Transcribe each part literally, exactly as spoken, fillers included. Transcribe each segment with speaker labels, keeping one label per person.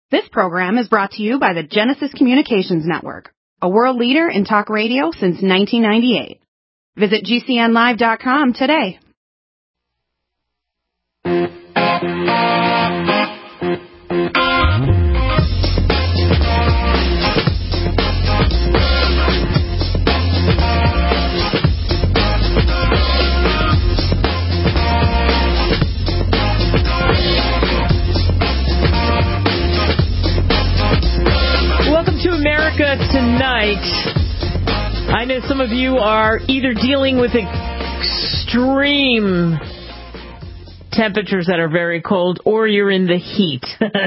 Speaker 1: This program is brought to you by the Genesis Communications Network, a world leader in talk radio since nineteen ninety-eight. Visit G C N live dot com today.
Speaker 2: America Tonight. I know some of you are either dealing with extreme temperatures that are very cold, or you're in the heat.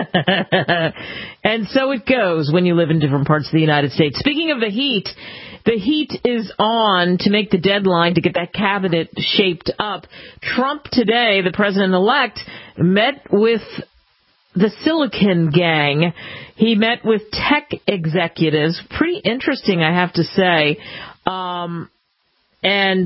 Speaker 2: And so it goes when you live in different parts of the United States. Speaking of the heat, the heat is on to make the deadline to get that cabinet shaped up. Trump today, the president-elect, met with the Silicon Gang. He met with tech executives. Pretty interesting, I have to say. Um, and,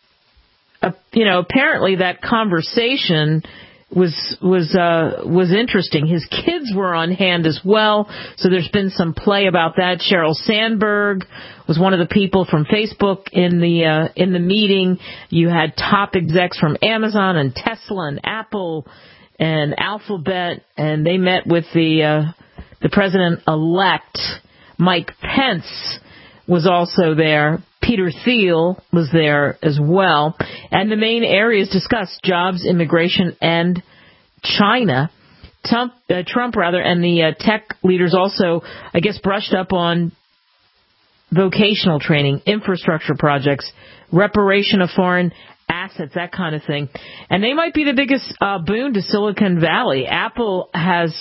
Speaker 2: uh, you know, apparently that conversation was was uh, was interesting. His kids were on hand as well, so there's been some play about that. Sheryl Sandberg was one of the people from Facebook in the uh, in the meeting. You had top execs from Amazon and Tesla and Apple and Alphabet, and they met with the uh, the president-elect. Mike Pence was also there. Peter Thiel was there as well. And the main areas discussed: jobs, immigration, and China. Trump, uh, Trump rather, and the uh, tech leaders also, I guess, brushed up on vocational training, infrastructure projects, reparation of foreign assets, that kind of thing. And they might be the biggest uh, boon to Silicon Valley. Apple has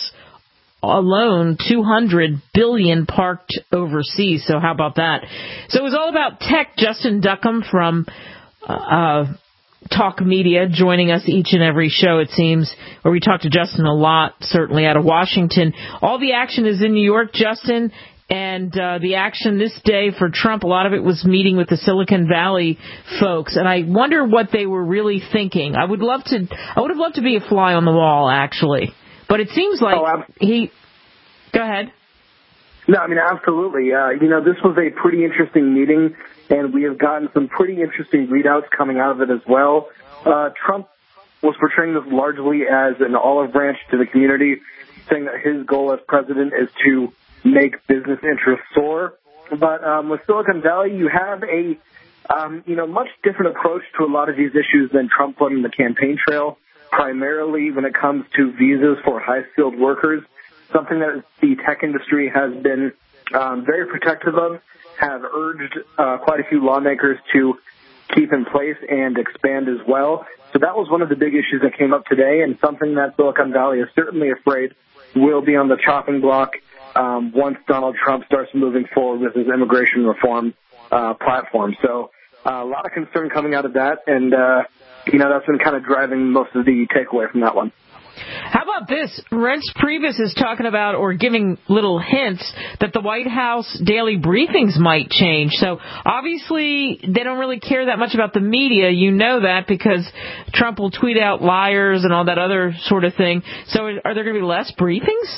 Speaker 2: alone two hundred billion dollars parked overseas, so how about that? So it was all about tech. Justin Duckham from uh, uh, Talk Media joining us each and every show, it seems, where we talk to Justin a lot, certainly out of Washington. All the action is in New York, Justin. And uh, the action this day for Trump, a lot of it was meeting with the Silicon Valley folks, and I wonder what they were really thinking. I would love to, I would have loved to be a fly on the wall, actually, but it seems like oh, he. Go ahead.
Speaker 3: No, I mean absolutely. Uh, you know, this was a pretty interesting meeting, and we have gotten some pretty interesting readouts coming out of it as well. Uh, Trump was portraying this largely as an olive branch to the community, saying that his goal as president is to make business interests soar. But um, with Silicon Valley, you have a um, you know much different approach to a lot of these issues than Trump put in the campaign trail, primarily when it comes to visas for high-skilled workers, something that the tech industry has been um, very protective of, have urged uh, quite a few lawmakers to keep in place and expand as well. So that was one of the big issues that came up today, and something that Silicon Valley is certainly afraid will be on the chopping block Um, once Donald Trump starts moving forward with his immigration reform uh, platform. So uh, a lot of concern coming out of that, and, uh, you know, that's been kind of driving most of the takeaway from that one.
Speaker 2: How about this? Reince Priebus is talking about, or giving little hints, that the White House daily briefings might change. So obviously they don't really care that much about the media. You know that because Trump will tweet out liars and all that other sort of thing. So are there going to be less briefings?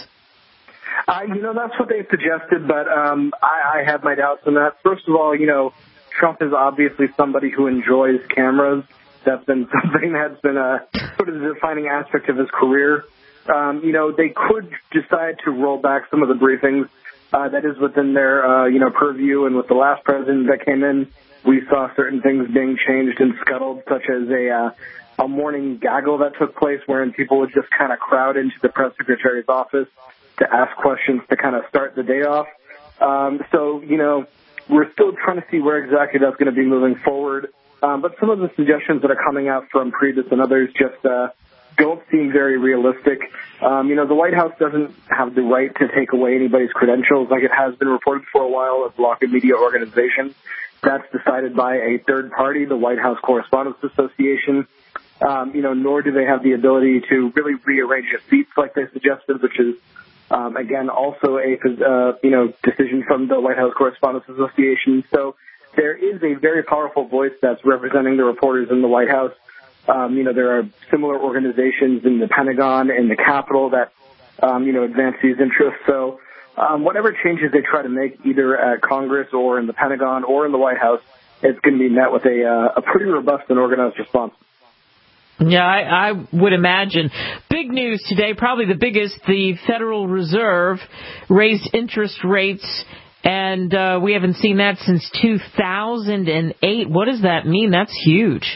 Speaker 3: Uh, you know, that's what they suggested, but um, I, I have my doubts on that. First of all, you know, Trump is obviously somebody who enjoys cameras. That's been something that's been a sort of the defining aspect of his career. Um, you know, they could decide to roll back some of the briefings. Uh, that is within their, uh, you know, purview. And with the last president that came in, we saw certain things being changed and scuttled, such as a uh, a morning gaggle that took place wherein people would just kind of crowd into the press secretary's office to ask questions to kind of start the day off. Um, so, you know, we're still trying to see where exactly that's going to be moving forward. Um, but some of the suggestions that are coming out from Priebus and others just uh, don't seem very realistic. Um, you know, the White House doesn't have the right to take away anybody's credentials like it has been reported for a while as a block of media organization. That's decided by a third party, the White House Correspondents Association. Um, you know, nor do they have the ability to really rearrange the seats like they suggested, which is Um, again, also a uh, you know decision from the White House Correspondents Association. So there is a very powerful voice that's representing the reporters in the White House. Um, you know, there are similar organizations in the Pentagon and the Capitol that um, you know, advance these interests. So um, whatever changes they try to make, either at Congress or in the Pentagon or in the White House, it's going to be met with a, uh, a pretty robust and organized response.
Speaker 2: Yeah, I, I would imagine. Big news today, probably the biggest, the Federal Reserve raised interest rates, and uh, we haven't seen that since two thousand eight. What does that mean? That's huge.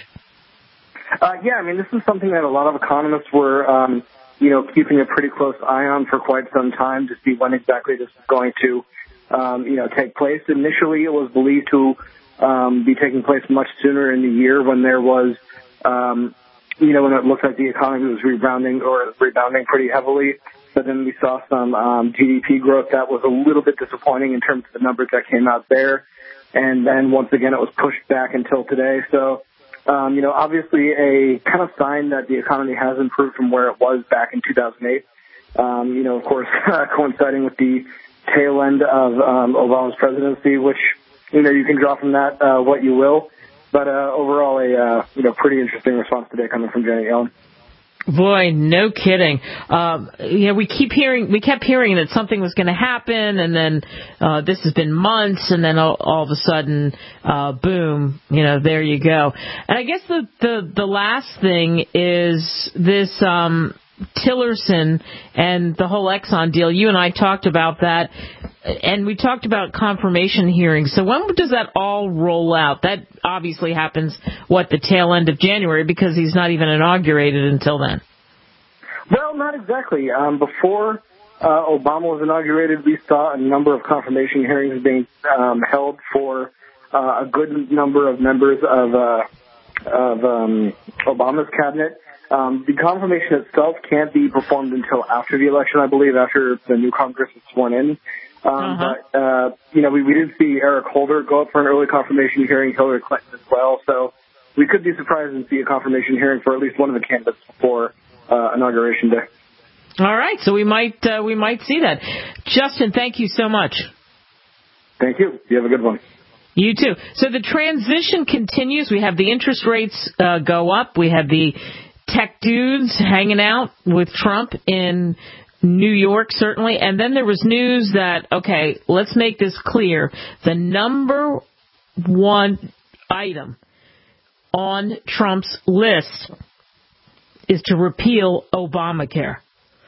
Speaker 3: Uh, yeah, I mean, this is something that a lot of economists were, um, you know, keeping a pretty close eye on for quite some time to see when exactly this is going to, um, you know, take place. Initially, it was believed to um, be taking place much sooner in the year when there was, um, you know, when it looked like the economy was rebounding or rebounding pretty heavily. But then we saw some um, G D P growth that was a little bit disappointing in terms of the numbers that came out there. And then once again, it was pushed back until today. So, um, you know, obviously a kind of sign that the economy has improved from where it was back in two thousand eight. Um, you know, of course, coinciding with the tail end of um, Obama's presidency, which, you know, you can draw from that uh, what you will. But uh, overall, a uh, you know pretty interesting response today coming from Janet Yellen.
Speaker 2: Boy, no kidding. Um, yeah, we keep hearing, we kept hearing that something was going to happen, and then uh, this has been months, and then all, all of a sudden, uh, boom, you know, there you go. And I guess the the, the last thing is this um, Tillerson and the whole Exxon deal. You and I talked about that, and we talked about confirmation hearings. So when does that all roll out? That obviously happens, what, the tail end of January, because he's not even inaugurated until then.
Speaker 3: Well, not exactly. Um, before uh, Obama was inaugurated, we saw a number of confirmation hearings being um, held for uh, a good number of members of, uh, of um, Obama's cabinet. Um, the confirmation itself can't be performed until after the election, I believe, after the new Congress is sworn in. Um, uh-huh. But, uh, you know, we, we did see Eric Holder go up for an early confirmation hearing, Hillary Clinton as well. So we could be surprised and see a confirmation hearing for at least one of the candidates before uh, Inauguration Day.
Speaker 2: All right. So we might uh, we might see that. Justin, thank you so much.
Speaker 3: Thank you. You have a good one.
Speaker 2: You too. So the transition continues. We have the interest rates uh, go up. We have the tech dudes hanging out with Trump in New York, certainly. And then there was news that, okay, let's make this clear. The number one item on Trump's list is to repeal Obamacare.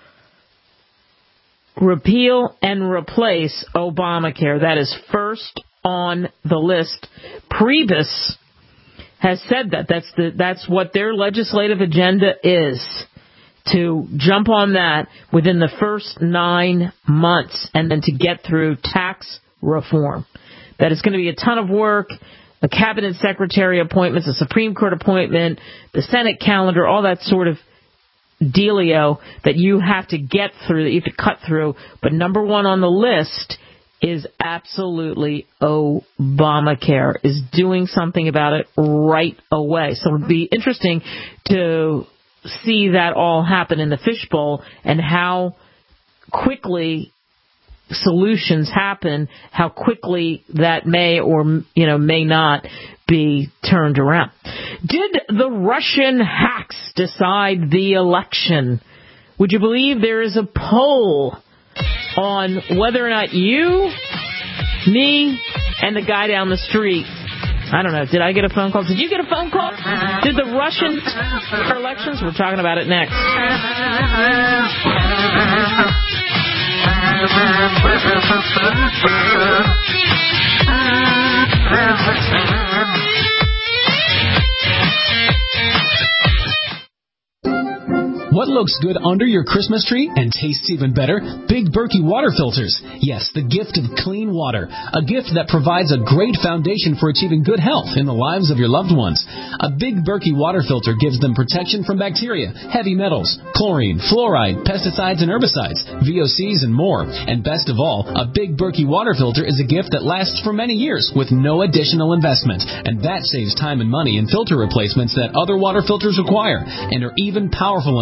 Speaker 2: Repeal and replace Obamacare. That is first on the list. Priebus has said that. That's the, that's what their legislative agenda is, to jump on that within the first nine months and then to get through tax reform. That is going to be a ton of work, a cabinet secretary appointments, a Supreme Court appointment, the Senate calendar, all that sort of dealio that you have to get through, that you have to cut through. But number one on the list is absolutely Obamacare, is doing something about it right away. So it would be interesting to see that all happen in the fishbowl and how quickly solutions happen, how quickly that may or, you know, may not be turned around. Did the Russian hacks decide the election? Would you believe there is a poll on whether or not you, me, and the guy down the street, I don't know, did I get a phone call? Did you get a phone call? Did the Russian elections? We're talking about it next.
Speaker 4: What looks good under your Christmas tree and tastes even better? Big Berkey water filters. Yes, the gift of clean water. A gift that provides a great foundation for achieving good health in the lives of your loved ones. A Big Berkey water filter gives them protection from bacteria, heavy metals, chlorine, fluoride, pesticides and herbicides, V O Cs and more. And best of all, a Big Berkey water filter is a gift that lasts for many years with no additional investment. And that saves time and money in filter replacements that other water filters require and are even powerful enough to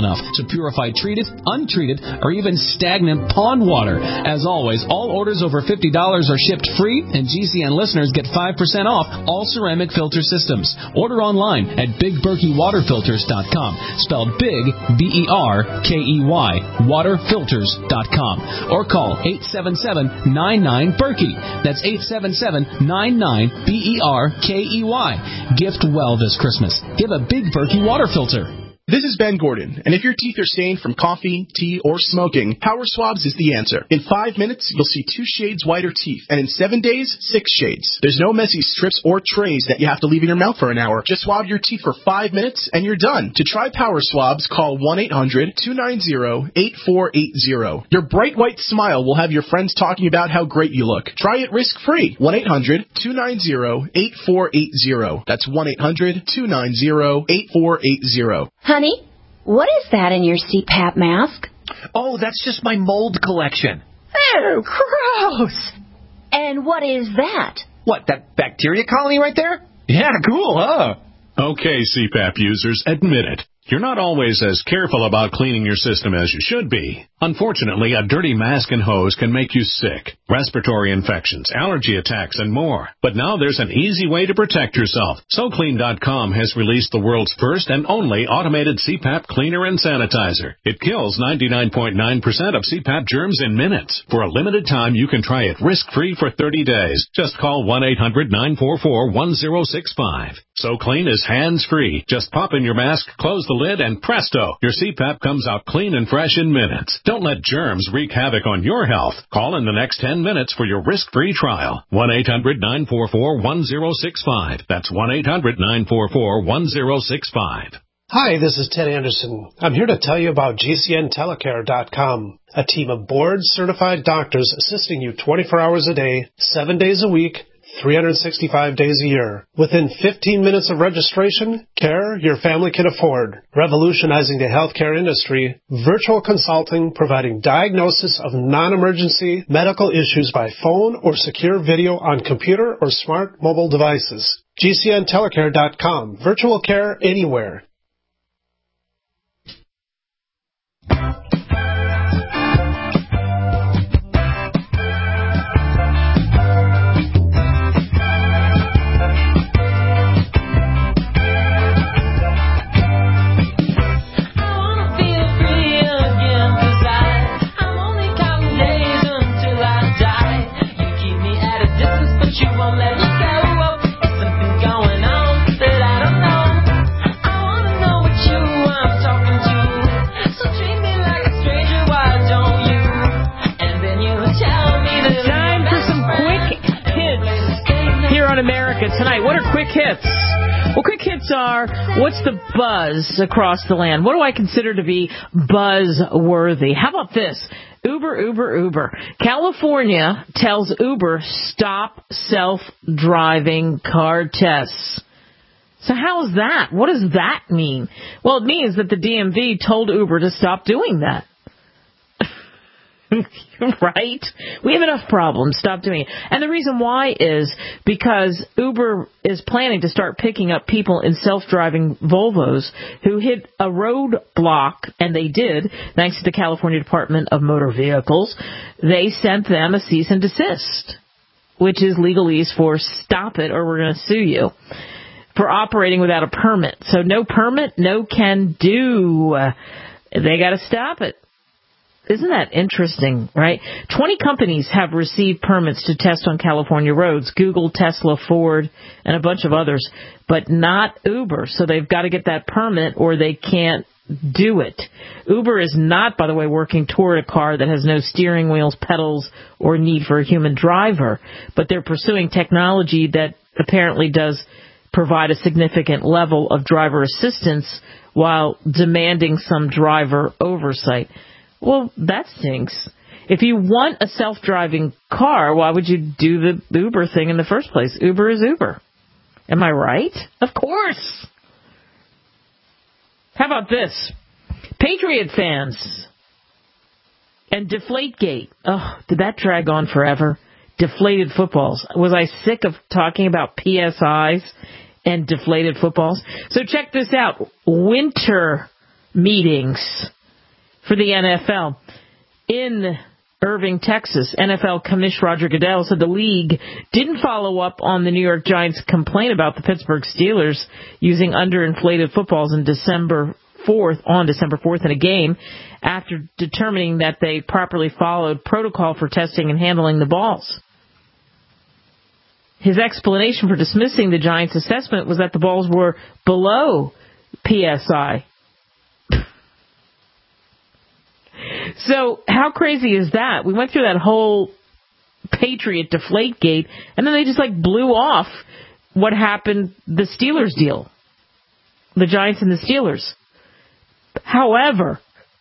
Speaker 4: to purify treated, untreated, or even stagnant pond water. As always, all orders over fifty dollars are shipped free, and G C N listeners get five percent off all ceramic filter systems. Order online at big berkey water filters dot com, spelled big, B E R K E Y, water filters dot com, or call eight seven seven, nine nine, Berkey. That's eight seven seven, nine nine, B E R K E Y. Gift well this Christmas. Give a Big Berkey water filter.
Speaker 5: This is Ben Gordon, and if your teeth are stained from coffee, tea, or smoking, Power Swabs is the answer. In five minutes, you'll see two shades whiter teeth, and in seven days, six shades. There's no messy strips or trays that you have to leave in your mouth for an hour. Just swab your teeth for five minutes, and you're done. To try Power Swabs, call one eight hundred, two nine zero, eight four eight zero. Your bright white smile will have your friends talking about how great you look. Try it risk-free. one eight hundred, two nine zero, eight four eight zero. That's one eight hundred, two nine zero, eight four eight zero.
Speaker 6: Honey, what is that in your C PAP mask?
Speaker 7: Oh, that's just my mold collection.
Speaker 6: Oh, gross. And what is that?
Speaker 7: What, that bacteria colony right there? Yeah, cool, huh?
Speaker 8: Okay, C PAP users, admit it. You're not always as careful about cleaning your system as you should be. Unfortunately, a dirty mask and hose can make you sick, respiratory infections, allergy attacks, and more. But now there's an easy way to protect yourself. So Clean dot com has released the world's first and only automated C PAP cleaner and sanitizer. It kills ninety-nine point nine percent of C PAP germs in minutes. For a limited time, you can try it risk-free for thirty days. Just call one eight hundred, nine four four, one zero six five. So Clean is hands-free. Just pop in your mask, close the lid, and presto, your C PAP comes out clean and fresh in minutes. Don't let germs wreak havoc on your health. Call in the next ten minutes for your risk-free trial. one eight hundred, nine four four, one zero six five. That's one eight hundred, nine four four, one zero six five.
Speaker 9: Hi, this is Ted Anderson. I'm here to tell you about G C N telecare dot com, a team of board-certified doctors assisting you twenty-four hours a day, seven days a week, three hundred sixty-five days a year. Within fifteen minutes of registration, care your family can afford. Revolutionizing the healthcare industry, virtual consulting providing diagnosis of non-emergency medical issues by phone or secure video on computer or smart mobile devices. G C N telecare dot com. Virtual care anywhere.
Speaker 2: America tonight. What are quick hits? Well, quick hits are, what's the buzz across the land? What do I consider to be buzz-worthy? How about this? Uber, Uber, Uber. California tells Uber, stop self-driving car tests. So how is that? What does that mean? Well, it means that the D M V told Uber to stop doing that. Right? We have enough problems. Stop doing it. And the reason why is because Uber is planning to start picking up people in self-driving Volvos who hit a roadblock, and they did, thanks to the California Department of Motor Vehicles. They sent them a cease and desist, which is legalese for stop it or we're going to sue you, for operating without a permit. So no permit, no can do. They got to stop it. Isn't that interesting, right? twenty companies have received permits to test on California roads, Google, Tesla, Ford, and a bunch of others, but not Uber. So they've got to get that permit or they can't do it. Uber is not, by the way, working toward a car that has no steering wheels, pedals, or need for a human driver, but they're pursuing technology that apparently does provide a significant level of driver assistance while demanding some driver oversight. Well, that stinks. If you want a self-driving car, why would you do the Uber thing in the first place? Uber is Uber. Am I right? Of course. How about this? Patriot fans and Deflategate. Oh, did that drag on forever? Deflated footballs. Was I sick of talking about P S Is and deflated footballs? So check this out. Winter meetings for the N F L. In Irving, Texas, N F L Commissioner Roger Goodell said the league didn't follow up on the New York Giants' complaint about the Pittsburgh Steelers using underinflated footballs in December fourth, on December fourth in a game, after determining that they properly followed protocol for testing and handling the balls. His explanation for dismissing the Giants' assessment was that the balls were below P S I. So how crazy is that? We went through that whole Patriot Deflategate, and then they just like blew off what happened, the Steelers deal. The Giants and the Steelers. However,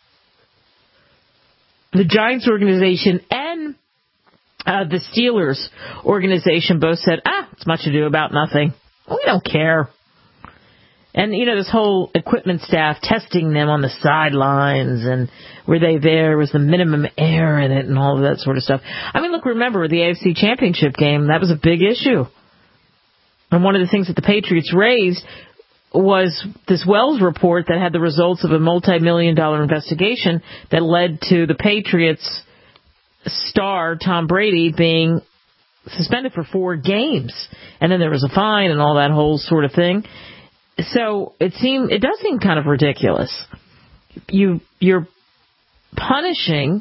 Speaker 2: the Giants organization and uh, the Steelers organization both said, ah, it's much ado about nothing. We don't care. And, you know, this whole equipment staff testing them on the sidelines, and were they there, was the minimum air in it, and all of that sort of stuff. I mean, look, remember the A F C Championship game, that was a big issue. And one of the things that the Patriots raised was this Wells report that had the results of a multi-million dollar investigation that led to the Patriots star, Tom Brady, being suspended for four games. And then there was a fine and all that whole sort of thing. So it seem it does seem kind of ridiculous. You you're punishing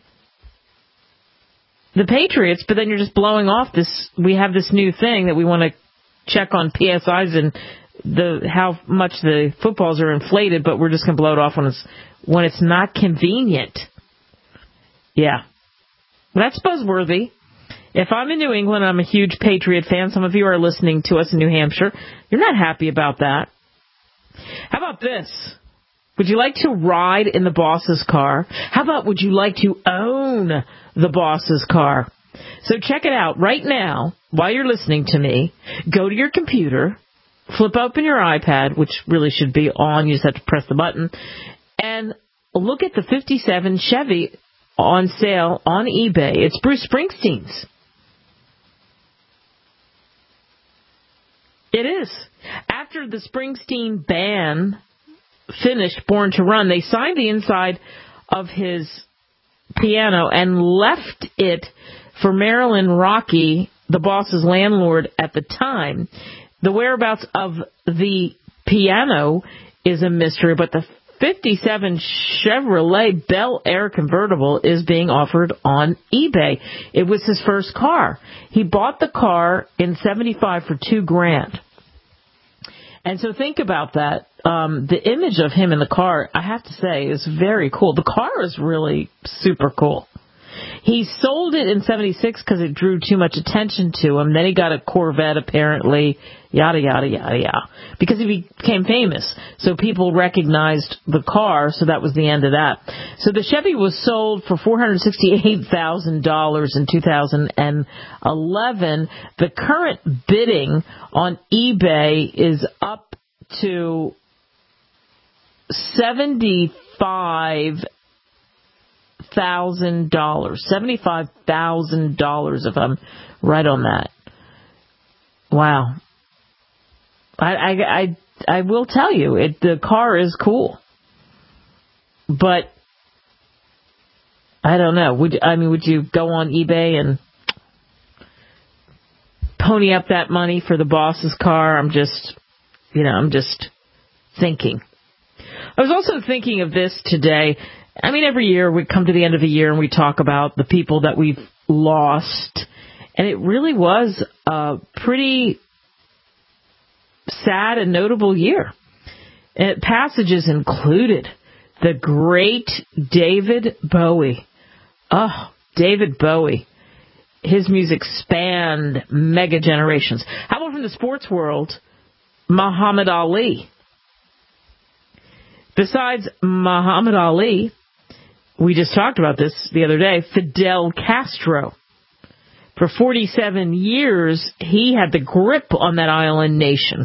Speaker 2: the Patriots, but then you're just blowing off this. We have this new thing that we want to check on P S Is and the how much the footballs are inflated, but we're just going to blow it off when it's when it's not convenient. Yeah, that's buzzworthy. If I'm in New England, I'm a huge Patriot fan. Some of you are listening to us in New Hampshire. You're not happy about that. How about this? Would you like to ride in the boss's car? How about would you like to own the boss's car? So check it out right now while you're listening to me. Go to your computer, flip open your iPad, which really should be on. You just have to press the button, and look at the fifty-seven Chevy on sale on eBay. It's Bruce Springsteen's. It is. After the Springsteen band finished Born to Run, they signed the inside of his piano and left it for Marilyn Rocky, the boss's landlord at the time. The whereabouts of the piano is a mystery, but the fifty-seven Chevrolet Bel Air convertible is being offered on eBay. It was his first car. He bought the car in seventy-five for two grand. And so think about that. Um, the image of him in the car, I have to say, is very cool. The car is really super cool. He sold it in seventy-six because it drew too much attention to him. Then he got a Corvette, apparently, yada, yada, yada, yada, because he became famous. So people recognized the car, so that was the end of that. So the Chevy was sold for four hundred sixty-eight thousand dollars in two thousand eleven. The current bidding on eBay is up to seventy-five thousand dollars. seventy-five thousand dollars, if I'm right on that. Wow. I, I, I, I will tell you, it, the car is cool. But, I don't know. Would I mean, would you go on eBay and pony up that money for the boss's car? I'm just, you know, I'm just thinking. I was also thinking of this today. I mean, every year we come to the end of the year and we talk about the people that we've lost. And it really was a pretty sad and notable year. And passages included the great David Bowie. Oh, David Bowie. His music spanned mega generations. How about from the sports world, Muhammad Ali? Besides Muhammad Ali, we just talked about this the other day, Fidel Castro. For forty-seven years, he had the grip on that island nation.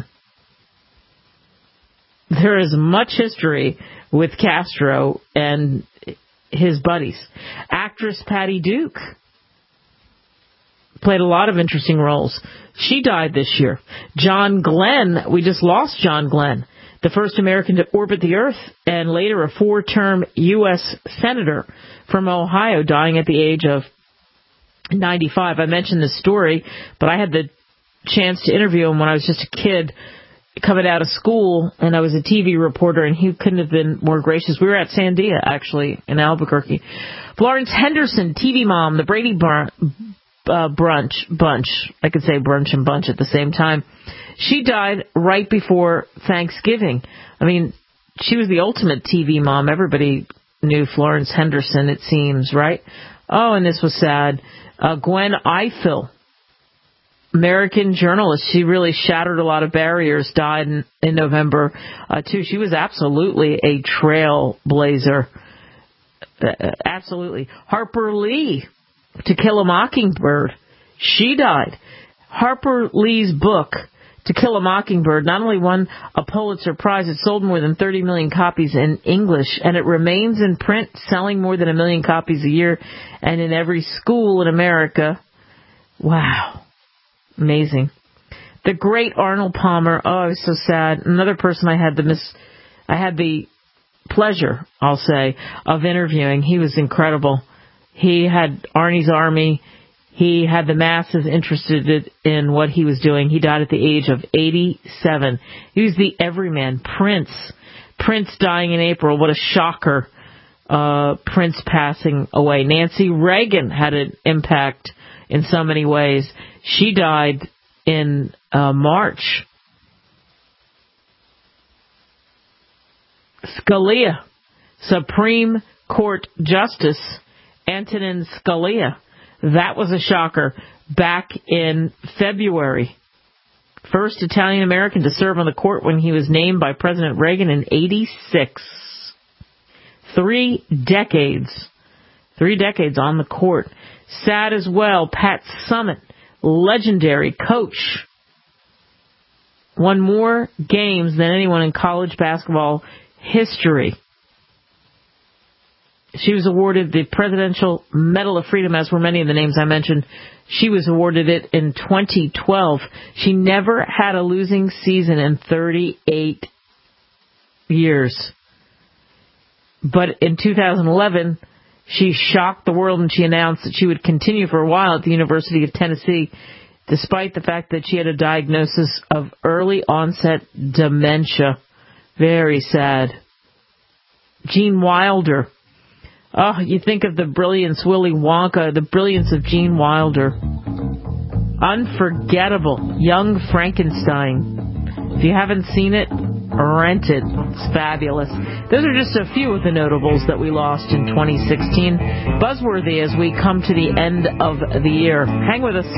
Speaker 2: There is much history with Castro and his buddies. Actress Patty Duke played a lot of interesting roles. She died this year. John Glenn, we just lost John Glenn. the first American to orbit the Earth, and later a four-term U S senator from Ohio, dying at the age of ninety-five. I mentioned this story, but I had the chance to interview him when I was just a kid coming out of school, and I was a T V reporter, and he couldn't have been more gracious. We were at Sandia, actually, in Albuquerque. Florence Henderson, T V mom, the Brady Bar- uh, brunch bunch. I could say brunch and bunch at the same time. She died right before Thanksgiving. I mean, she was the ultimate T V mom. Everybody knew Florence Henderson, it seems, right? Oh, and this was sad. Uh, Gwen Ifill, American journalist. She really shattered a lot of barriers, died in, in November, uh, too. She was absolutely a trailblazer. Uh, absolutely. Harper Lee, To Kill a Mockingbird. She died. Harper Lee's book, To Kill a Mockingbird, not only won a Pulitzer Prize, it sold more than thirty million copies in English, and it remains in print, selling more than a million copies a year, and in every school in America. Wow. Amazing. The great Arnold Palmer. Oh, I was so sad. Another person I had the mis- I had the pleasure, I'll say, of interviewing. He was incredible. He had Arnie's Army. He had the masses interested in what he was doing. He died at the age of eighty-seven. He was the everyman. Prince. Prince dying in April. What a shocker. Uh, Prince passing away. Nancy Reagan had an impact in so many ways. She died in uh, March. Scalia, Supreme Court Justice Antonin Scalia. That was a shocker. Back in February. First Italian-American to serve on the court when he was named by President Reagan in eighty-six. Three decades. Three decades on the court. Sad as well, Pat Summitt, legendary coach. Won more games than anyone in college basketball history. She was awarded the Presidential Medal of Freedom, as were many of the names I mentioned. She was awarded it in twenty twelve. She never had a losing season in thirty-eight years. But in two thousand eleven, she shocked the world and she announced that she would continue for a while at the University of Tennessee, despite the fact that she had a diagnosis of early onset dementia. Very sad. Gene Wilder. Oh, you think of the brilliance, Willy Wonka, the brilliance of Gene Wilder. Unforgettable. Young Frankenstein. If you haven't seen it, rent it. It's fabulous. Those are just a few of the notables that we lost in twenty sixteen. Buzzworthy as we come to the end of the year. Hang with us.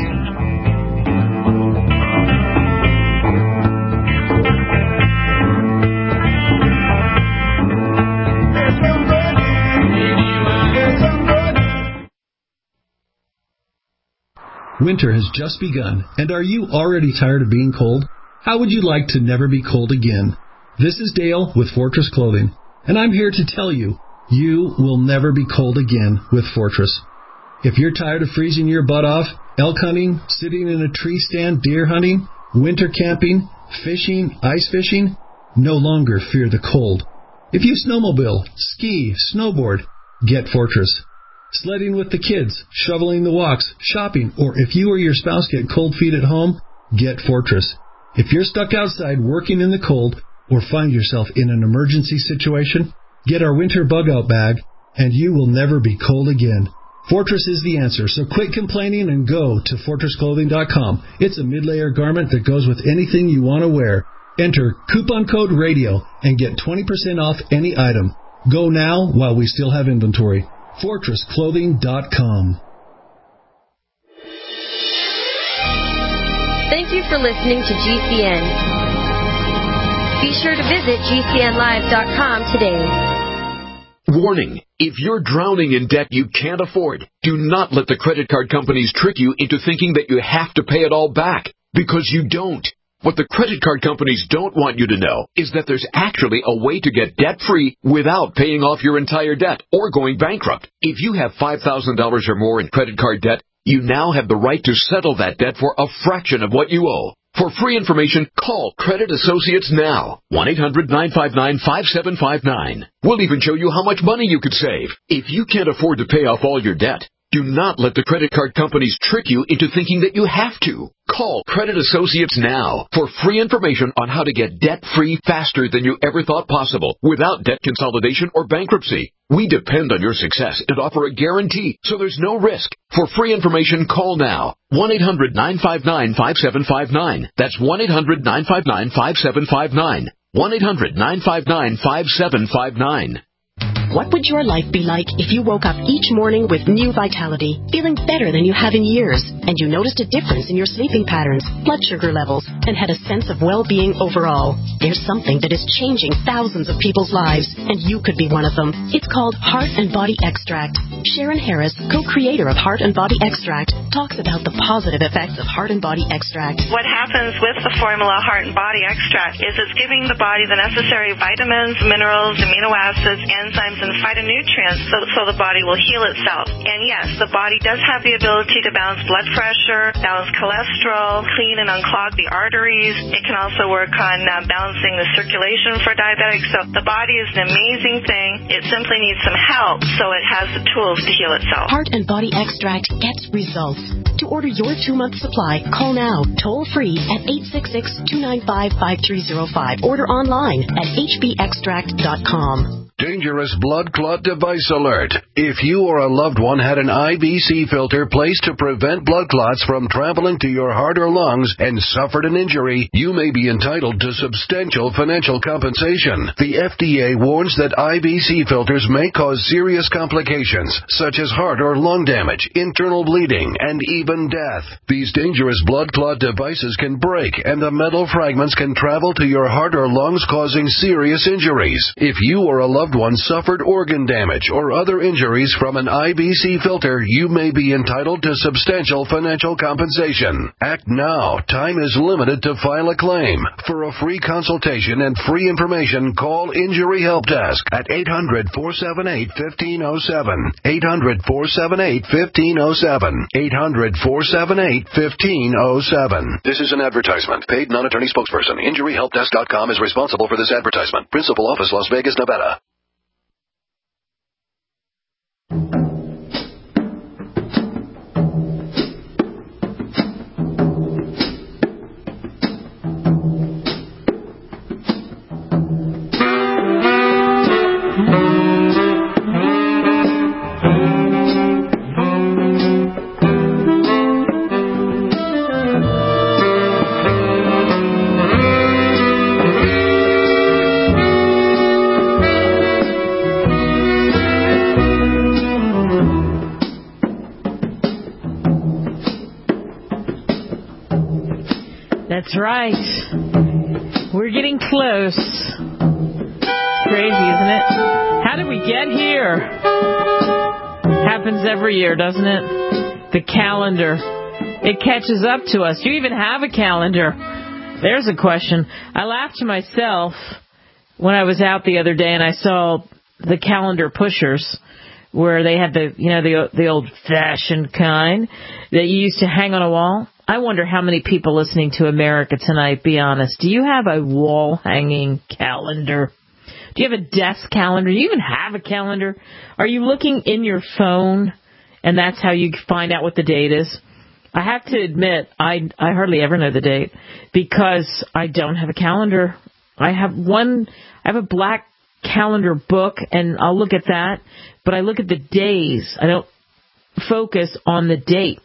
Speaker 10: Winter has just begun, and are you already tired of being cold? How would you like to never be cold again? This is Dale with Fortress Clothing, and I'm here to tell you, you will never be cold again with Fortress. If you're tired of freezing your butt off, elk hunting, sitting in a tree stand, deer hunting, winter camping, fishing, ice fishing, no longer fear the cold. If you snowmobile, ski, snowboard, get Fortress. Sledding with the kids, shoveling the walks, shopping, or if you or your spouse get cold feet at home, get Fortress. If you're stuck outside working in the cold or find yourself in an emergency situation, get our winter bug-out bag, and you will never be cold again. Fortress is the answer, so quit complaining and go to fortress clothing dot com. It's a mid-layer garment that goes with anything you want to wear. Enter coupon code RADIO and get twenty percent off any item. Go now while we still have inventory. fortress clothing dot com.
Speaker 11: Thank you for listening to G C N. Be sure to visit G C N live dot com today.
Speaker 12: Warning, if you're drowning in debt you can't afford, do not let the credit card companies trick you into thinking that you have to pay it all back, because you don't. What the credit card companies don't want you to know is that there's actually a way to get debt-free without paying off your entire debt or going bankrupt. If you have five thousand dollars or more in credit card debt, you now have the right to settle that debt for a fraction of what you owe. For free information, call Credit Associates now. one eight hundred nine five nine five seven five nine. We'll even show you how much money you could save. If you can't afford to pay off all your debt, do not let the credit card companies trick you into thinking that you have to. Call Credit Associates now for free information on how to get debt-free faster than you ever thought possible without debt consolidation or bankruptcy. We depend on your success and offer a guarantee, so there's no risk. For free information, call now. one eight hundred nine five nine five seven five nine. That's one eight hundred nine five nine five seven five nine. one eight hundred nine five nine five seven five nine.
Speaker 13: What would your life be like if you woke up each morning with new vitality, feeling better than you have in years, and you noticed a difference in your sleeping patterns, blood sugar levels, and had a sense of well-being overall? There's something that is changing thousands of people's lives, and you could be one of them. It's called Heart and Body Extract. Sharon Harris, co-creator of Heart and Body Extract, talks about the positive effects of Heart and Body Extract.
Speaker 14: What happens with the formula Heart and Body Extract is it's giving the body the necessary vitamins, minerals, amino acids, enzymes, and phytonutrients so, so the body will heal itself. And yes, the body does have the ability to balance blood pressure, balance cholesterol, clean and unclog the arteries. It can also work on uh, balancing the circulation for diabetics. So the body is an amazing thing. It simply needs some help so it has the tools to heal itself.
Speaker 13: Heart and Body Extract gets results. To order your two-month supply, call now, toll-free at eight six six, two nine five, five three zero five. Order online at h b extract dot com.
Speaker 15: Dangerous blood clot device alert. If you or a loved one had an I V C filter placed to prevent blood clots from traveling to your heart or lungs and suffered an injury, you may be entitled to substantial financial compensation. The F D A warns that I V C filters may cause serious complications, such as heart or lung damage, internal bleeding, and even death. These dangerous blood clot devices can break, and the metal fragments can travel to your heart or lungs, causing serious injuries. If you or a loved one suffered organ damage or other injuries from an I V C filter, you may be entitled to substantial financial compensation. Act now. Time is limited to file a claim. For a free consultation and free information, call Injury Help Desk at eight hundred, four seven eight, one five zero seven. eight hundred, four seven eight, one five zero seven. eight hundred, four seven eight, one five zero seven. This is an advertisement. Paid non-attorney spokesperson. Injury Help Desk dot com is responsible for this advertisement. Principal office, Las Vegas, Nevada.
Speaker 2: That's right. We're getting close. Crazy, isn't it? How did we get here? Happens every year, doesn't it? The calendar. It catches up to us. Do you even have a calendar? There's a question. I laughed to myself when I was out the other day and I saw the calendar pushers, where they had the, you know, the the old-fashioned kind that you used to hang on a wall. I wonder how many people listening to America Tonight, be honest. Do you have a wall-hanging calendar? Do you have a desk calendar? Do you even have a calendar? Are you looking in your phone, and that's how you find out what the date is? I have to admit, I, I hardly ever know the date because I don't have a calendar. I have one, I have a black calendar book, and I'll look at that, but I look at the days. I don't focus on the date.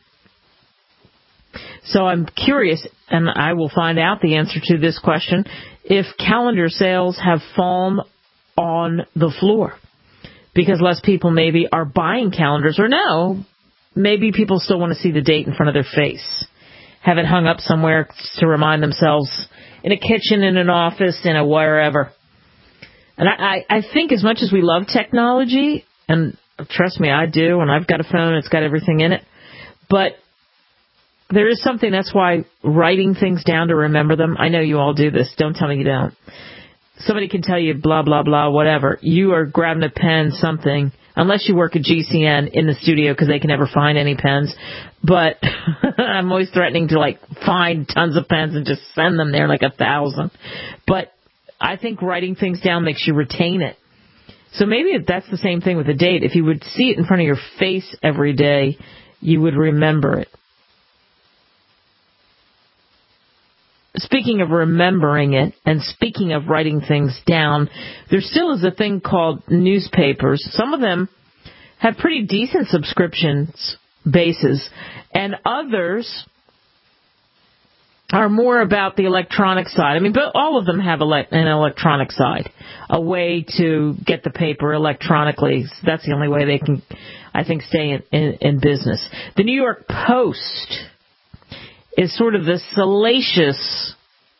Speaker 2: So I'm curious, and I will find out the answer to this question, if calendar sales have fallen on the floor because less people maybe are buying calendars, or no, maybe people still want to see the date in front of their face, have it hung up somewhere to remind themselves, in a kitchen, in an office, in a wherever. And I, I think as much as we love technology, and trust me, I do, and I've got a phone, it's got everything in it, but there is something, that's why writing things down to remember them, I know you all do this, don't tell me you don't. somebody can tell you blah, blah, blah, whatever. You are grabbing a pen, something, unless you work at G C N in the studio because they can never find any pens. But I'm always threatening to, like, find tons of pens and just send them there, like a thousand. But I think writing things down makes you retain it. So maybe that's the same thing with a date. If you would see it in front of your face every day, you would remember it. Speaking of remembering it, and speaking of writing things down, there still is a thing called newspapers. Some of them have pretty decent subscriptions bases, and others are more about the electronic side. I mean, but all of them have ele- an electronic side, a way to get the paper electronically. That's the only way they can, I think, stay in, in, in business. The New York Post is sort of the salacious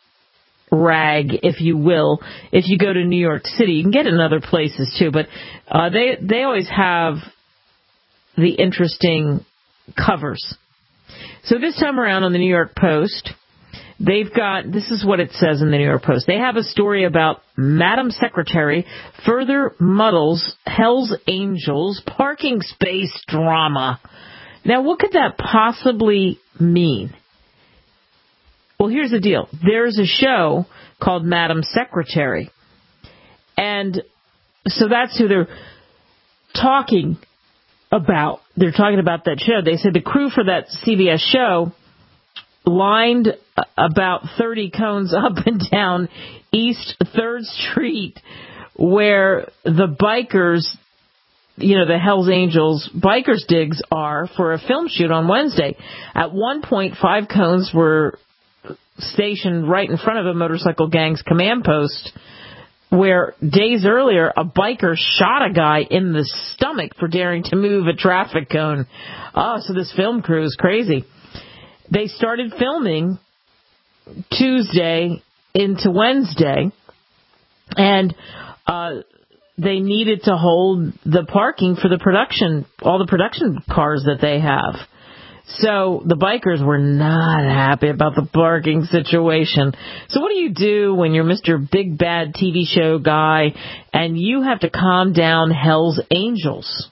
Speaker 2: rag, if you will, if you go to New York City. You can get it in other places, too, but uh, they they always have the interesting covers. So this time around on the New York Post, they've got, this is what it says in the New York Post. They have a story about Madam Secretary further muddles Hell's Angels parking space drama. Now, what could that possibly mean? Well, here's the deal. There's a show called Madam Secretary. And so that's who they're talking about. They're talking about that show. They said the crew for that C B S show lined about thirty cones up and down East third Street where the bikers, you know, the Hells Angels bikers digs are for a film shoot on Wednesday. At one point, five cones were stationed right in front of a motorcycle gang's command post, where days earlier a biker shot a guy in the stomach for daring to move a traffic cone. Oh, so this film crew is crazy. They started filming Tuesday into Wednesday, and uh, they needed to hold the parking for the production, all the production cars that they have. So the bikers were not happy about the parking situation. So what do you do when you're Mister Big Bad T V show guy and you have to calm down Hell's Angels?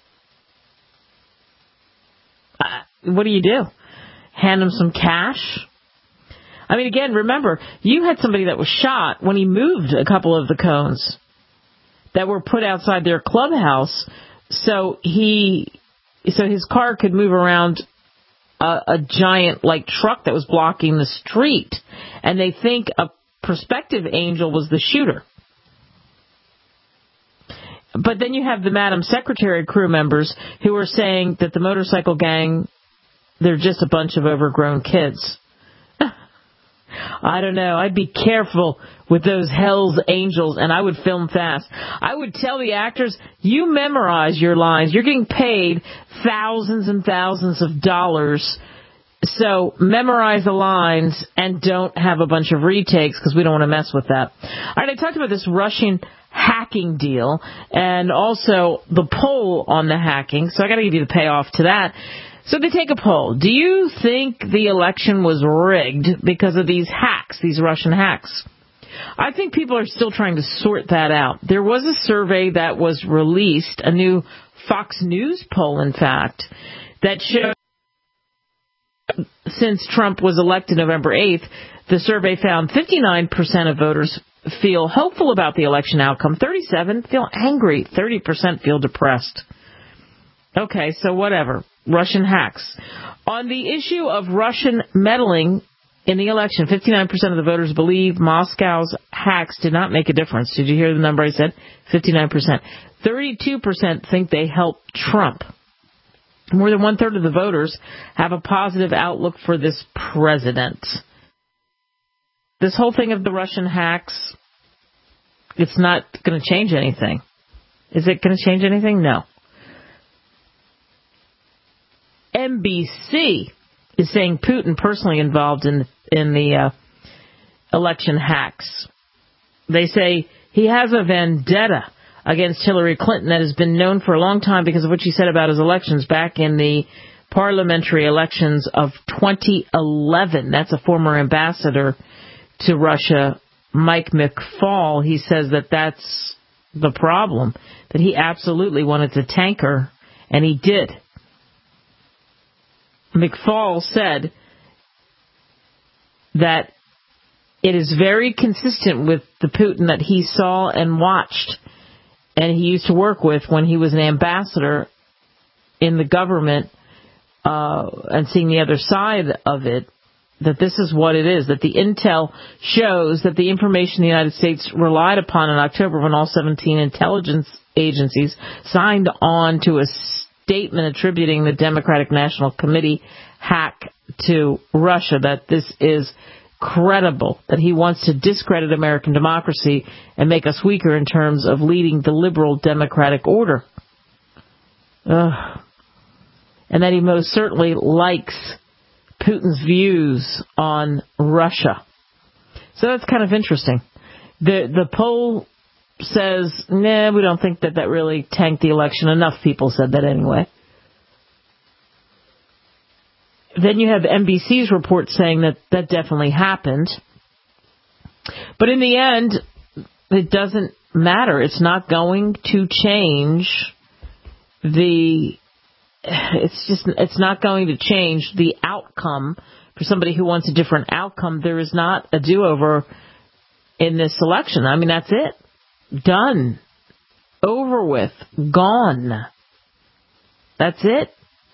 Speaker 2: Uh, what do you do? Hand them some cash? I mean, again, remember, you had somebody that was shot when he moved a couple of the cones that were put outside their clubhouse, so he, so his car could move around a, a giant, like, truck that was blocking the street, and they think a prospective angel was the shooter. But then you have the Madam Secretary crew members who are saying that the motorcycle gang, they're just a bunch of overgrown kids. I don't know. I'd be careful with those Hells Angels, and I would film fast. I would tell the actors, you memorize your lines. You're getting paid thousands and thousands of dollars, so memorize the lines and don't have a bunch of retakes because we don't want to mess with that. All right, I talked about this Russian hacking deal and also the poll on the hacking, so I got to give you the payoff to that. So they take a poll. Do you think the election was rigged because of these hacks, these Russian hacks? I think people are still trying to sort that out. There was a survey that was released, a new Fox News poll, in fact, that showed since Trump was elected November eighth, the survey found fifty-nine percent of voters feel hopeful about the election outcome, thirty-seven feel angry, thirty percent feel depressed. Okay, so whatever. Russian hacks. On the issue of Russian meddling in the election, fifty-nine percent of the voters believe Moscow's hacks did not make a difference. Did you hear the number I said? fifty-nine percent. thirty-two percent think they helped Trump. More than one-third of the voters have a positive outlook for this president. This whole thing of the Russian hacks, it's not going to change anything. Is it going to change anything? No. N B C is saying Putin personally involved in in the uh, election hacks. They say he has a vendetta against Hillary Clinton that has been known for a long time because of what she said about his elections back in the parliamentary elections of twenty eleven. That's a former ambassador to Russia Mike McFaul, he says that that's the problem, that he absolutely wanted to tank her, and he did. McFaul said that it is very consistent with the Putin that he saw and watched, and he used to work with when he was an ambassador in the government, uh, and seeing the other side of it, that this is what it is, that the intel shows that the information the United States relied upon in October when all seventeen intelligence agencies signed on to a statement attributing the Democratic National Committee hack to Russia, that this is credible, that he wants to discredit American democracy and make us weaker in terms of leading the liberal democratic order. Ugh. And that he most certainly likes Putin's views on Russia. So that's kind of interesting. The the poll says, nah, we don't think that that really tanked the election. Enough people said that anyway. Then you have N B C's report saying that that definitely happened. But in the end, it doesn't matter. It's not going to change the... It's just, it's not going to change the outcome for somebody who wants a different outcome. There is not a do-over in this election. I mean, that's it. Done. Over with. Gone. That's it.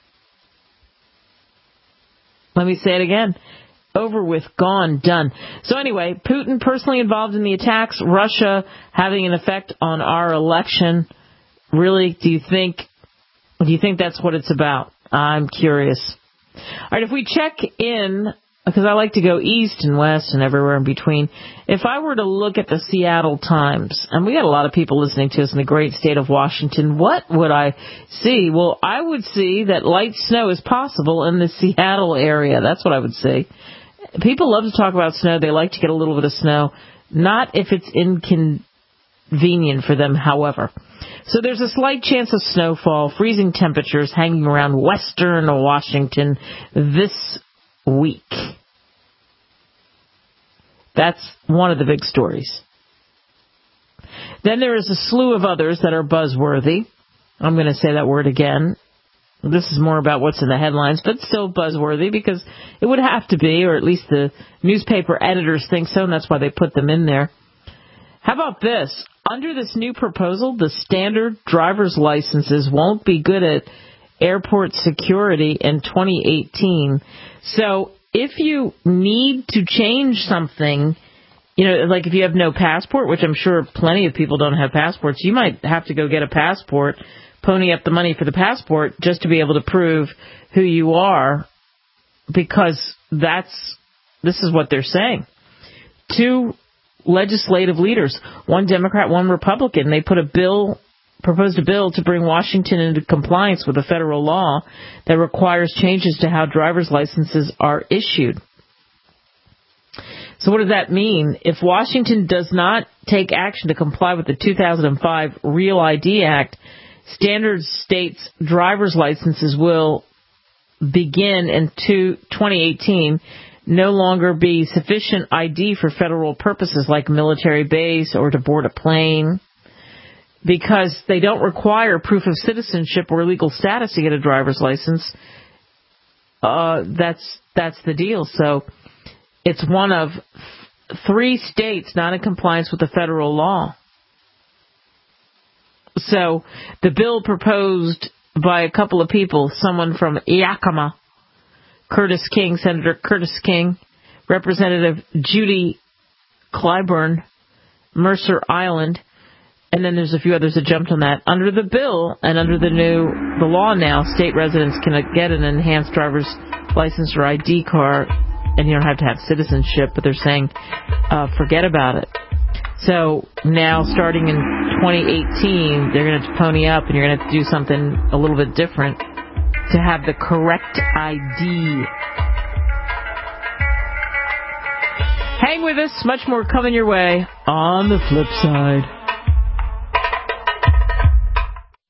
Speaker 2: Let me say it again. Over with, gone, done. So anyway, Putin personally involved in the attacks, Russia having an effect on our election. Really, do you think, do you think that's what it's about? I'm curious. All right, if we check in, because I like to go east and west and everywhere in between, if I were to look at the Seattle Times, and we got a lot of people listening to us in the great state of Washington, what would I see? Well, I would see that light snow is possible in the Seattle area. That's what I would see. People love to talk about snow. They like to get a little bit of snow. Not if it's inconvenient for them, however. So there's a slight chance of snowfall, freezing temperatures hanging around western Washington this week. That's one of the big stories. Then there is a slew of others that are buzzworthy. I'm going to say that word again. This is more about what's in the headlines, but still buzzworthy because it would have to be, or at least the newspaper editors think so, and that's why they put them in there. How about this? Under this new proposal, the standard driver's licenses won't be good at airport security in twenty eighteen. So if you need to change something, you know, like if you have no passport, which I'm sure plenty of people don't have passports, you might have to go get a passport, pony up the money for the passport just to be able to prove who you are, because that's, this is what they're saying. Two legislative leaders, one Democrat, one Republican, they put a bill, proposed a bill to bring Washington into compliance with a federal law that requires changes to how driver's licenses are issued. So what does that mean? If Washington does not take action to comply with the two thousand five Real I D Act, standard states' driver's licenses will begin in twenty eighteen no longer be sufficient I D for federal purposes like military base or to board a plane, because they don't require proof of citizenship or legal status to get a driver's license. Uh, that's that's the deal. So it's one of three states not in compliance with the federal law. So the bill proposed by a couple of people, someone from Yakima, Curtis King, Senator Curtis King, Representative Judy Clyburn, Mercer Island, and then there's a few others that jumped on that. Under the bill and under the new the law now, state residents can get an enhanced driver's license or I D card, and you don't have to have citizenship, but they're saying uh, forget about it. So now, starting in twenty eighteen, they're going to have to pony up, and you're going to have to do something a little bit different to have the correct I D. Hang with us. Much more coming your way on the flip side.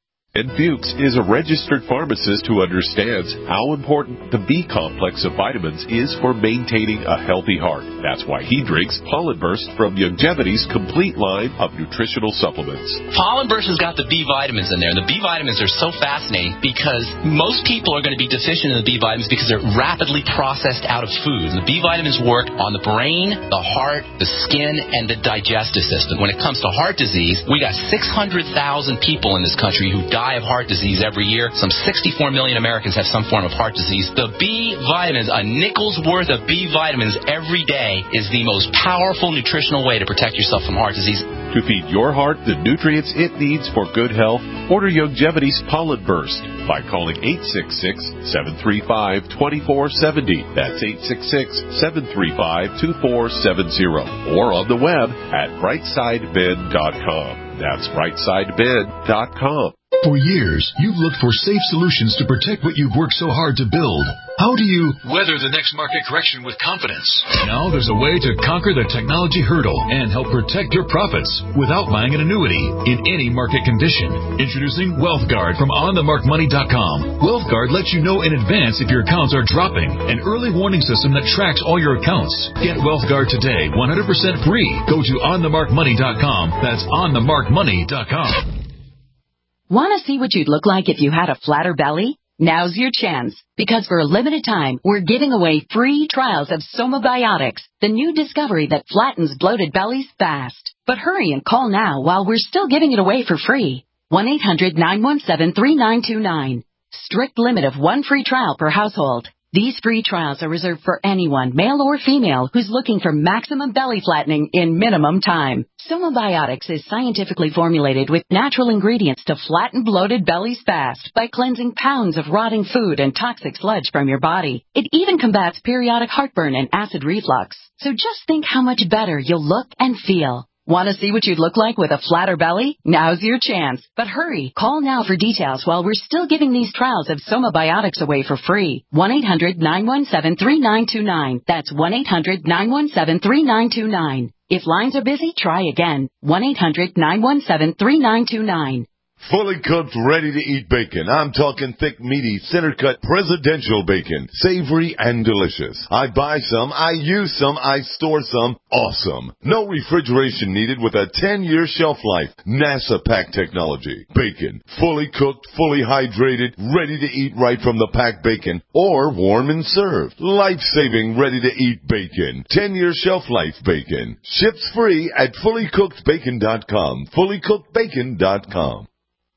Speaker 16: Brian Fuchs is a registered pharmacist who understands how important the B complex of vitamins is for maintaining a healthy heart. That's why he drinks Pollen Burst from Youngevity's complete line of nutritional supplements.
Speaker 17: Pollen Burst has got the B vitamins in there. The B vitamins are so fascinating because most people are going to be deficient in the B vitamins because they're rapidly processed out of food. And the B vitamins work on the brain, the heart, the skin, and the digestive system. When it comes to heart disease, we got six hundred thousand people in this country who die of heart disease every year. Some sixty-four million Americans have some form of heart disease. The B vitamins, a nickel's worth of B vitamins every day, is the most powerful nutritional way to protect yourself from heart disease.
Speaker 16: To feed your heart the nutrients it needs for good health, order Youngevity's Pollen Burst by calling eight six six, seven three five, two four seven zero. That's eight six six, seven three five, two four seven zero. Or on the web at brightside ben dot com. That's brightside ben dot com.
Speaker 18: For years, you've looked for safe solutions to protect what you've worked so hard to build. How do you weather the next market correction with confidence? Now there's a way to conquer the technology hurdle and help protect your profits without buying an annuity in any market condition. Introducing WealthGuard from on the mark money dot com. WealthGuard lets you know in advance if your accounts are dropping. An early warning system that tracks all your accounts. Get WealthGuard today, one hundred percent free. Go to on the mark money dot com. That's on the mark money dot com.
Speaker 19: Want to see what you'd look like if you had a flatter belly? Now's your chance, because for a limited time, we're giving away free trials of Somabiotics, the new discovery that flattens bloated bellies fast. But hurry and call now while we're still giving it away for free. one eight hundred, nine one seven, three nine two nine. Strict limit of one free trial per household. These free trials are reserved for anyone, male or female, who's looking for maximum belly flattening in minimum time. Somabiotics is scientifically formulated with natural ingredients to flatten bloated bellies fast by cleansing pounds of rotting food and toxic sludge from your body. It even combats periodic heartburn and acid reflux. So just think how much better you'll look and feel. Want to see what you'd look like with a flatter belly? Now's your chance. But hurry, call now for details while we're still giving these trials of Somabiotics away for free. one eight hundred, nine one seven, three nine two nine. That's one eight hundred, nine one seven, three nine two nine. If lines are busy, try again. one eight hundred, nine one seven, three nine two nine.
Speaker 20: Fully cooked, ready-to-eat bacon. I'm talking thick, meaty, center-cut, presidential bacon. Savory and delicious. I buy some, I use some, I store some. Awesome. No refrigeration needed with a ten-year shelf life. NASA pack technology. Bacon. Fully cooked, fully hydrated, ready to eat right from the packed bacon. Or warm and served. Life-saving, ready-to-eat bacon. ten-year shelf life bacon. Ships free at fully cooked bacon dot com. fully cooked bacon dot com.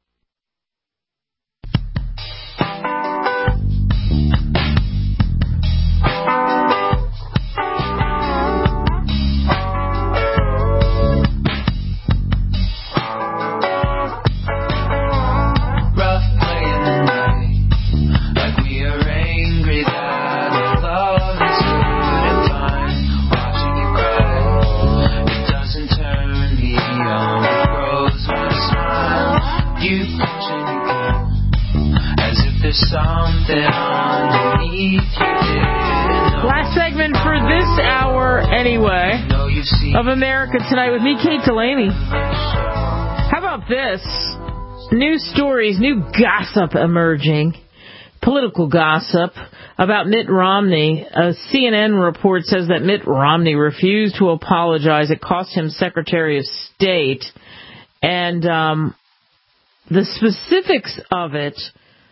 Speaker 2: Last segment for this hour, anyway, of America Tonight with me, Kate Delaney. How about this? New stories, new gossip emerging, political gossip about Mitt Romney. A C N N report says that Mitt Romney refused to apologize. It cost him Secretary of State. And um, the specifics of it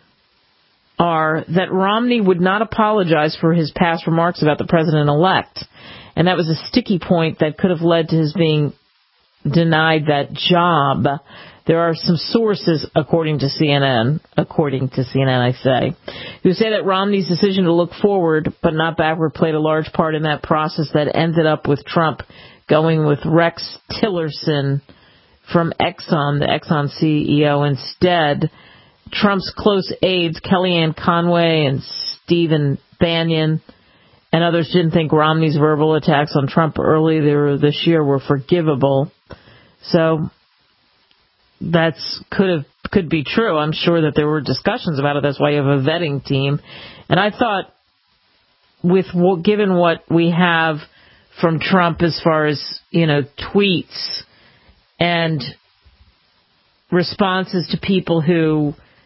Speaker 2: are that Romney would not apologize for his past remarks about the president-elect. And that was a sticky point that could have led to his being denied that job. There are some sources, according to C N N, according to C N N, I say, who say that Romney's decision to look forward but not backward played a large part in that process that ended up with Trump going with Rex Tillerson from Exxon, the Exxon C E O, instead. Trump's close aides, Kellyanne Conway and Stephen Bannon, and others didn't think Romney's verbal attacks on Trump earlier this year were forgivable. So that's could have could be true. I'm sure that there were discussions about it. That's why you have a vetting team. And I thought, with given what we have from Trump as far as, you know, tweets and responses to people who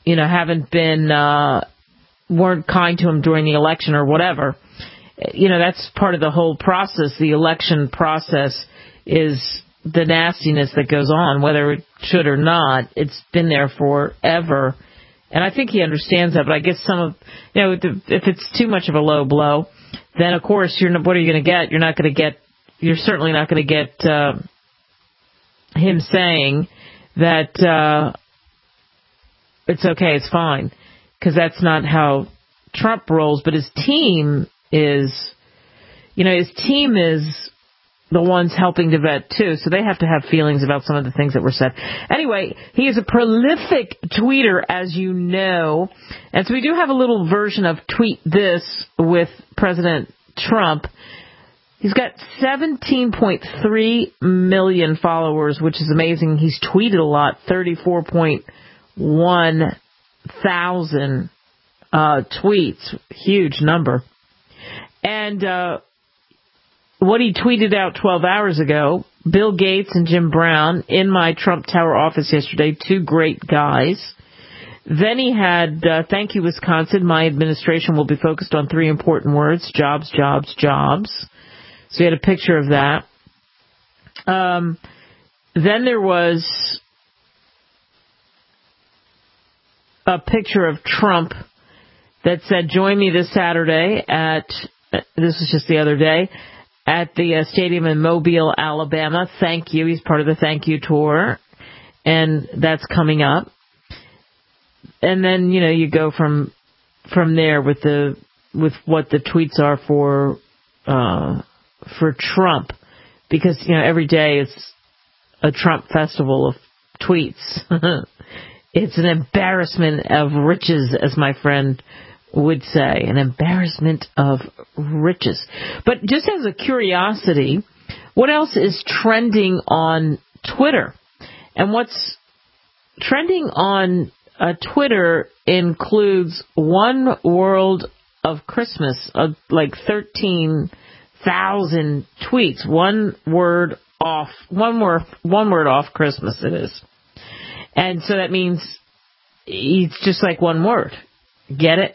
Speaker 2: you know, haven't been, uh, weren't kind to him during the election or whatever. You know, that's part of the whole process. The election process is the nastiness that goes on, whether it should or not. It's been there forever. And I think he understands that, but I guess some of, you know, if it's too much of a low blow, then of course, you're not, what are you going to get? You're not going to get, you're certainly not going to get uh, him saying that uh, it's okay, it's fine, because that's not how Trump rolls. But his team is, you know, his team is the ones helping to vet, too, so they have to have feelings about some of the things that were said. Anyway, he is a prolific tweeter, as you know, and so we do have a little version of Tweet This with President Trump. He's got seventeen point three million followers, which is amazing. He's tweeted a lot, thirty-four point one thousand uh, tweets, huge number. And uh what he tweeted out twelve hours ago, Bill Gates and Jim Brown in my Trump Tower office yesterday, two great guys. Then he had, uh, thank you, Wisconsin, my administration will be focused on three important words, jobs, jobs, jobs. So he had a picture of that. Um, then there was a picture of Trump that said, join me this Saturday at, this was just the other day, at the uh, stadium in Mobile, Alabama. Thank you. He's part of the thank you tour, and that's coming up. And then, you know, you go from from there with the with what the tweets are for uh, for Trump, because, you know, every day it's a Trump festival of tweets. It's an embarrassment of riches, as my friend would say, an embarrassment of riches. But just as a curiosity, what else is trending on Twitter? And what's trending on uh, Twitter includes One World of Christmas, uh, like thirteen thousand tweets. One word off, one word, one word off Christmas it is. And so that means it's just like one word. Get it?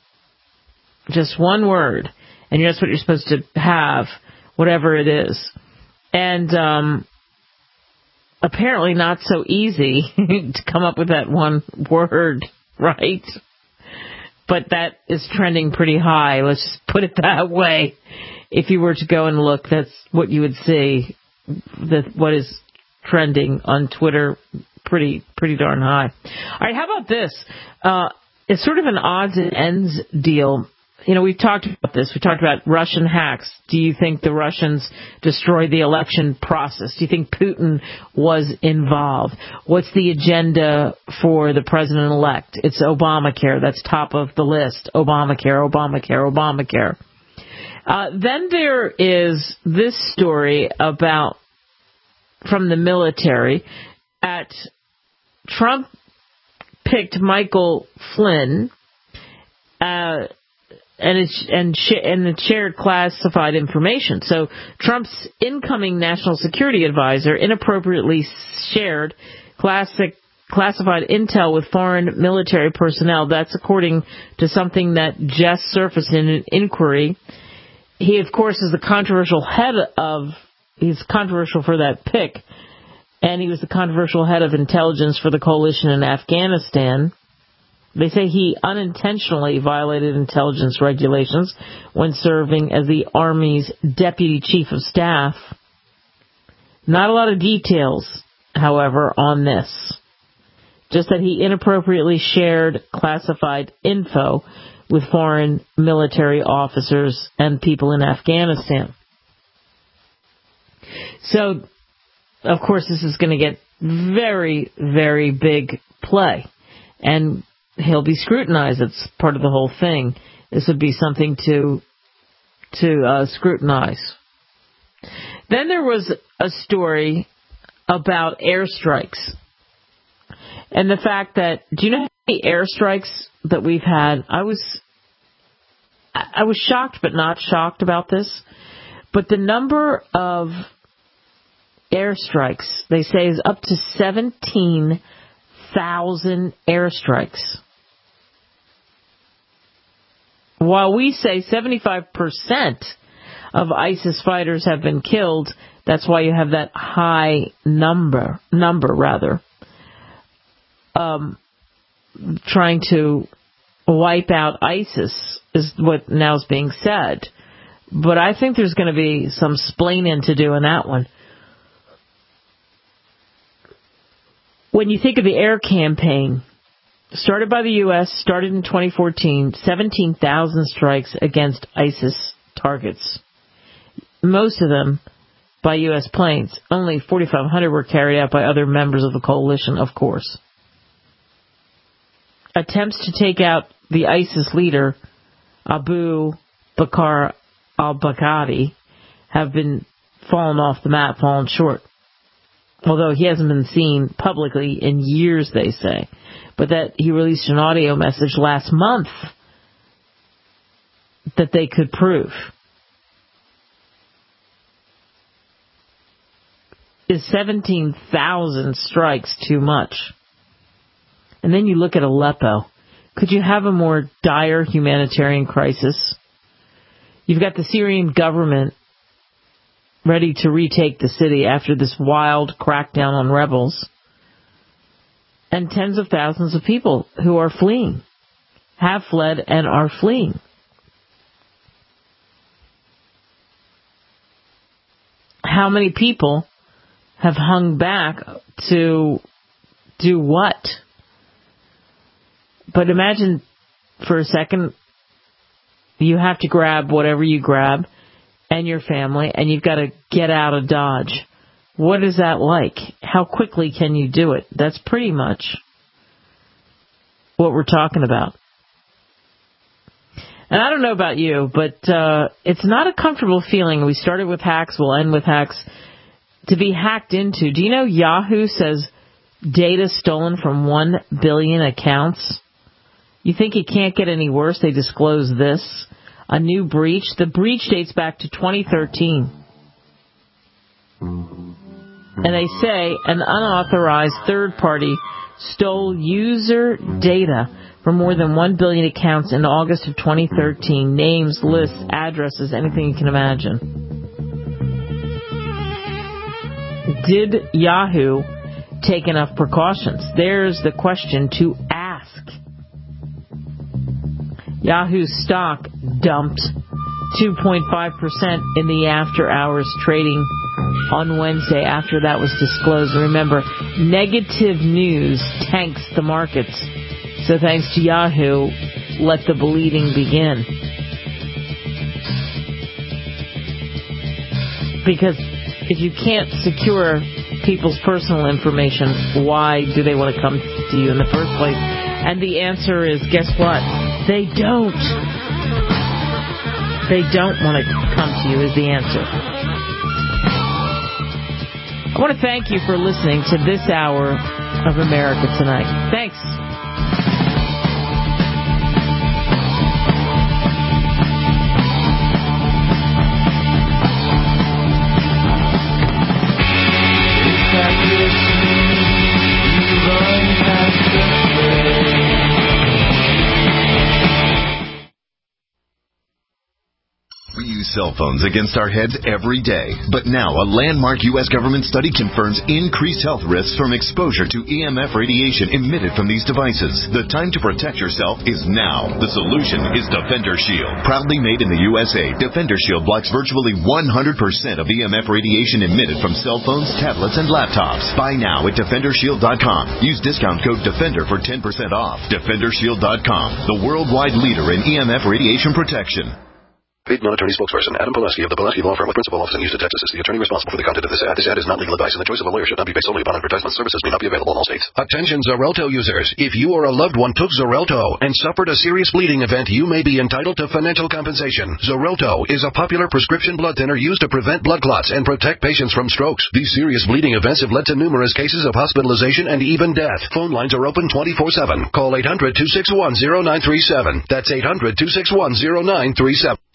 Speaker 2: Just one word. And that's what you're supposed to have, whatever it is. And um, apparently not so easy to come up with that one word, right? But that is trending pretty high. Let's just put it that way. If you were to go and look, that's what you would see. That what is trending on Twitter, pretty pretty darn high. All right, how about this? Uh, it's sort of an odds and ends deal. You know, we've talked about this. We talked about Russian hacks. Do you think the Russians destroyed the election process? Do you think Putin was involved? What's the agenda for the president-elect? It's Obamacare. That's top of the list. Obamacare, Obamacare, Obamacare. Uh, then there is this story about, from the military, at Trump picked Michael Flynn, uh, and it's, and sh- and it shared classified information. So Trump's incoming national security advisor inappropriately shared classic classified intel with foreign military personnel. That's according to something that just surfaced in an inquiry. He, of course, is the controversial head of, he's controversial for that pick, and he was the controversial head of intelligence for the coalition in Afghanistan. They say he unintentionally violated intelligence regulations when serving as the Army's deputy chief of staff. Not a lot of details, however, on this. Just that he inappropriately shared classified info with foreign military officers and people in Afghanistan. So, of course, this is going to get very, very big play. And he'll be scrutinized. It's part of the whole thing. This would be something to to uh, scrutinize. Then there was a story about airstrikes. And the fact that, do you know how many airstrikes that we've had? I was, I was shocked but not shocked about this. But the number of airstrikes, they say, is up to seventeen thousand airstrikes. While we say seventy-five percent of ISIS fighters have been killed, that's why you have that high number, number rather, um, trying to wipe out ISIS is what now is being said. But I think there's going to be some splaining to do in that one. When you think of the air campaign, started by the U S, started in twenty fourteen, seventeen thousand strikes against ISIS targets. Most of them by U S planes. Only forty-five hundred were carried out by other members of the coalition, of course. Attempts to take out the ISIS leader, Abu Bakr al-Baghdadi, have been fallen off the map, fallen short. Although he hasn't been seen publicly in years, they say. But that he released an audio message last month that they could prove. Is seventeen thousand strikes too much? And then you look at Aleppo. Could you have a more dire humanitarian crisis? You've got the Syrian government ready to retake the city after this wild crackdown on rebels. And tens of thousands of people who are fleeing, have fled and are fleeing. How many people have hung back to do what? But imagine for a second, you have to grab whatever you grab and your family, and you've got to get out of Dodge. What is that like? How quickly can you do it? That's pretty much what we're talking about. And I don't know about you, but uh, it's not a comfortable feeling. We started with hacks, we'll end with hacks. To be hacked into. Do you know Yahoo says data stolen from one billion accounts? You think it can't get any worse? They disclose this. A new breach. The breach dates back to twenty thirteen. And they say an unauthorized third party stole user data from more than one billion accounts in August of twenty thirteen. Names, lists, addresses, anything you can imagine. Did Yahoo take enough precautions? There's the question to ask. Yahoo's stock dumped two point five percent in the after-hours trading on Wednesday after that was disclosed. Remember, negative news tanks the markets. So thanks to Yahoo, let the bleeding begin. Because if you can't secure people's personal information, why do they want to come to you in the first place? And the answer is, guess what? They don't. They don't want to come to you is the answer. I want to thank you for listening to this hour of America Tonight. Thanks.
Speaker 21: Cell phones against our heads every day. But now a landmark U S government study confirms increased health risks from exposure to E M F radiation emitted from these devices. The time to protect yourself is now. The solution is Defender Shield. Proudly made in the U S A, Defender Shield blocks virtually one hundred percent of E M F radiation emitted from cell phones, tablets, and laptops. Buy now at Defender Shield dot com. Use discount code DEFENDER for ten percent off. Defender Shield dot com, the worldwide leader in E M F radiation protection.
Speaker 15: Paid non-attorney spokesperson Adam Pulaski of the Pulaski Law Firm with principal office in Houston, Texas is the attorney responsible for the content of this ad. This ad is not legal advice, and the choice of a lawyer should not be based solely upon advertisement. Services may not be available in all states.
Speaker 22: Attention Xarelto users. If you or a loved one took Xarelto and suffered a serious bleeding event, you may be entitled to financial compensation. Xarelto is a popular prescription blood thinner used to prevent blood clots and protect patients from strokes. These serious bleeding events have led to numerous cases of hospitalization and even death. Phone lines are open twenty-four seven. Call eight hundred, two six one, zero nine three seven. That's eight hundred, two six one, zero nine three seven.